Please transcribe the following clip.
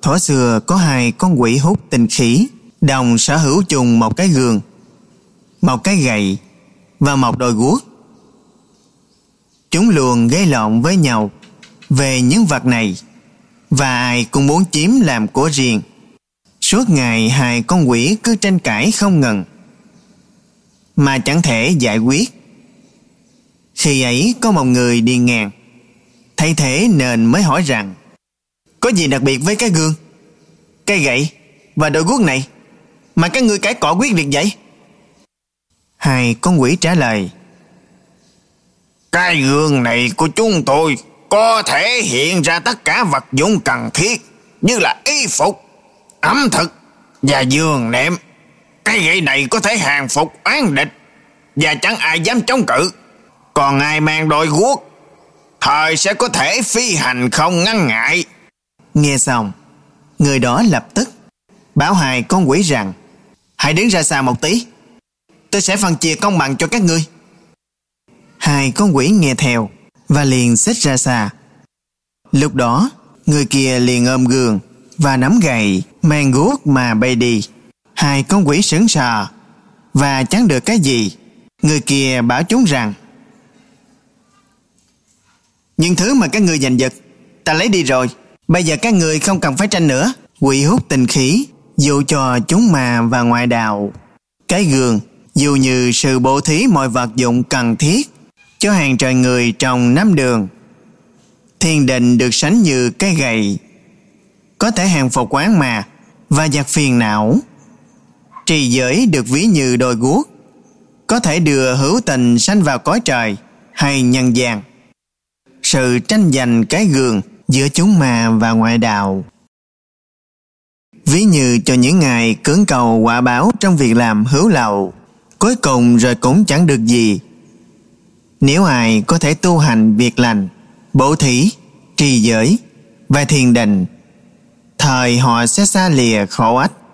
Thuở xưa có hai con quỷ hút tinh khí, đồng sở hữu chung một cái gương, một cái gậy và một đôi guốc. Chúng luôn gây lộn với nhau về những vật này, và ai cũng muốn chiếm làm của riêng. Suốt ngày hai con quỷ cứ tranh cãi không ngừng, mà chẳng thể giải quyết. Khi ấy có một người đi ngang, thấy thế nên mới hỏi rằng: có gì đặc biệt với cái gương, cây gậy và đôi guốc này mà các ngươi cãi cọ quyết liệt vậy? Hai con quỷ trả lời: cái gương này của chúng tôi có thể hiện ra tất cả vật dụng cần thiết, như là y phục, ẩm thực và giường nệm. Cái gậy này có thể hàng phục oán địch và chẳng ai dám chống cự. Còn ai mang đôi guốc, thời sẽ có thể phi hành không ngăn ngại. Nghe xong, người đó lập tức bảo hai con quỷ rằng: hãy đứng ra xa một tí, tôi sẽ phân chia công bằng cho các ngươi. Hai con quỷ nghe theo và liền xích ra xa. Lúc đó, người kia liền ôm gương và nắm gậy mang guốc mà bay đi. Hai con quỷ sững sờ và chẳng được cái gì. Người kia bảo chúng rằng: những thứ mà các ngươi giành giật ta lấy đi rồi, bây giờ các ngươi không cần phải tranh nữa. Quỷ hút tinh khí dụ cho chúng ma và ngoại đạo. Cái gương dù như sự bố thí mọi vật dụng cần thiết cho hàng trời người trong năm đường. Thiên định được sánh như cái gậy, có thể hàng phục oán ma và giặc phiền não. Trì giới được ví như đôi guốc, có thể đưa hữu tình sanh vào cõi trời hay nhân gian. Sự tranh giành cái gương giữa chúng ma và ngoại đạo, ví như cho những ngài cưỡng cầu quả báo trong việc làm hữu lậu, cuối cùng rồi cũng chẳng được gì. Nếu ai có thể tu hành việc lành, bố thí, trì giới và thiền định, thời họ sẽ xa lìa khổ ách.